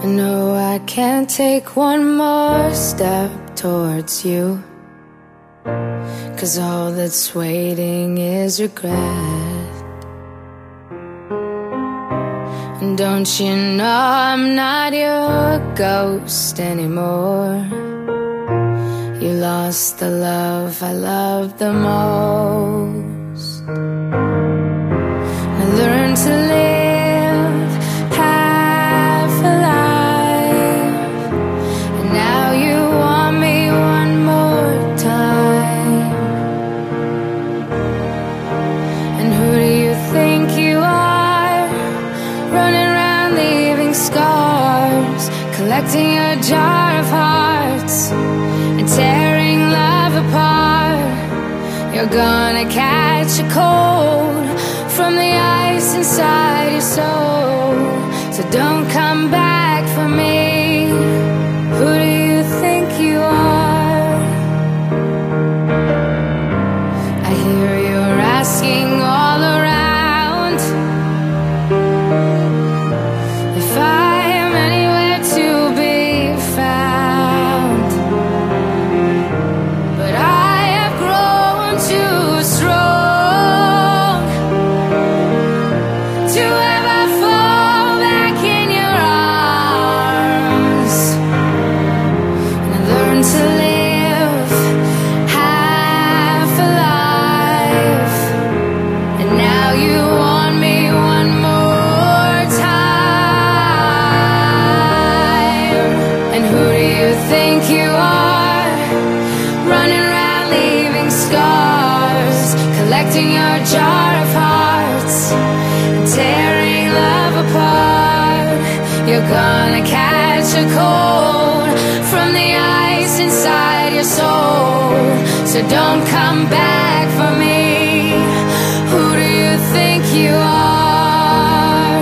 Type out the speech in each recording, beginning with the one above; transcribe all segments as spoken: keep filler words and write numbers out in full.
know I can't take one more step towards you, 'cause all that's waiting is regret. And don't you know I'm not your ghost anymore? You lost the love I loved the most. I learned to live half alive, and now you want me one more time. And who do you think you are, running around leaving scars, collecting a jar of hearts and tearing love apart? You're gonna catch a cold from the ice inside your soul, so don't come back for me. Who do you think you are? I hear you're asking all around if I am anywhere to be found, but I have grown too strong to ever fall back in your arms. And I learned to live half alive, and now you want me one more time. And who do you think you are, running around leaving scars, collecting your jar of hearts and tearing love apart? You're gonna catch a cold from the ice inside your soul, so don't come back for me. Who do you think you are?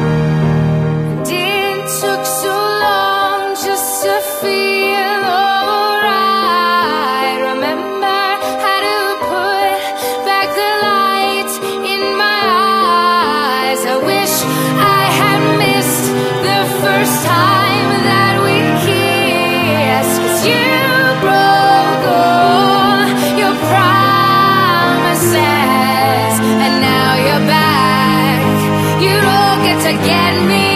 It took so long just to feel alright. Remember how to put back the light in my eyes. I wish I had missed the first time that we kissed, 'cause you broke all your promises, and now you're back. You don't get to get me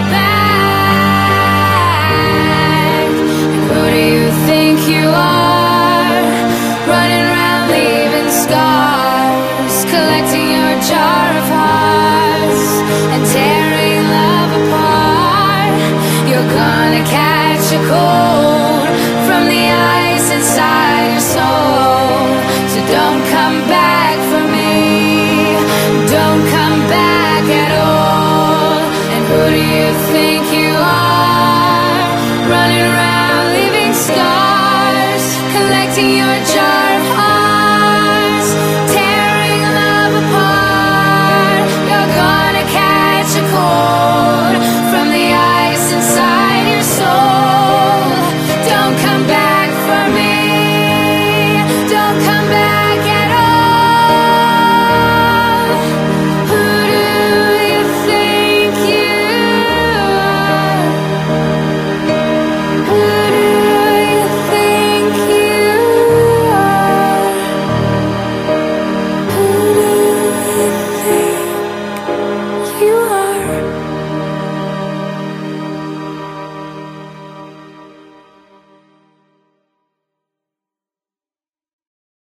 back. And who do you think you are, running around leaving scars, collecting your jar of hearts and tearing love apart? You're gonna catch a cold from the ice inside your soul, so don't come back for me. Don't come back at all. And who do you think you